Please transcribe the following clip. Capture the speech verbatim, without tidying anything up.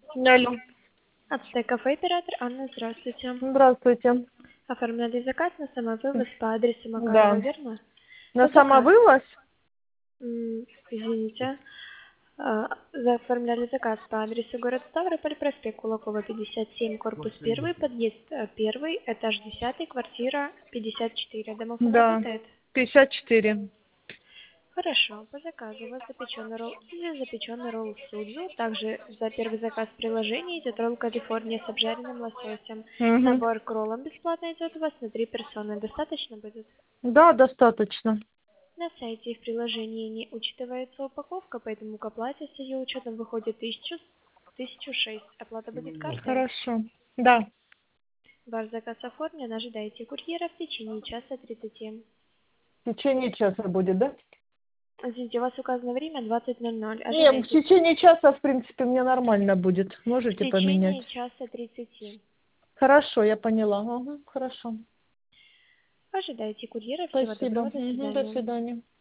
Алло. Ацтек кафе оператор Анна, здравствуйте. Здравствуйте. Оформляли заказ на самовывоз по адресу Макарова, Да. верно? На По заказу. самовывоз? М, Извините. А, Заоформляли заказ по адресу город Ставрополь, проспект Кулакова, пятьдесят семь, корпус один, подъезд э, один, этаж десять, квартира пятьдесят четыре. Домофон Да. работает? пятьдесят четыре. Хорошо, по заказу у вас запеченный ролл или запеченный ролл суджу. Также за первый заказ в приложении идет ролл Калифорния с обжаренным лососем. Угу. Набор к роллам бесплатно идет у вас на три персоны. Достаточно будет? Да, достаточно. На сайте и в приложении не учитывается упаковка, поэтому к оплате с ее учетом выходит тысячу, тысячу шесть. Оплата будет картой. Хорошо. Да. Ваш заказ оформлен, ожидайте курьера в течение часа тридцати. В течение часа будет, да? Извините, у вас указано время двадцать ноль ноль. Не, в Ожидайте течение часа, в принципе, мне нормально будет. в Можете поменять? течение часа тридцати. Хорошо, я поняла. Угу, хорошо. Ожидайте курьера. Всего Спасибо. доброго. До Угу, до свидания. свидания.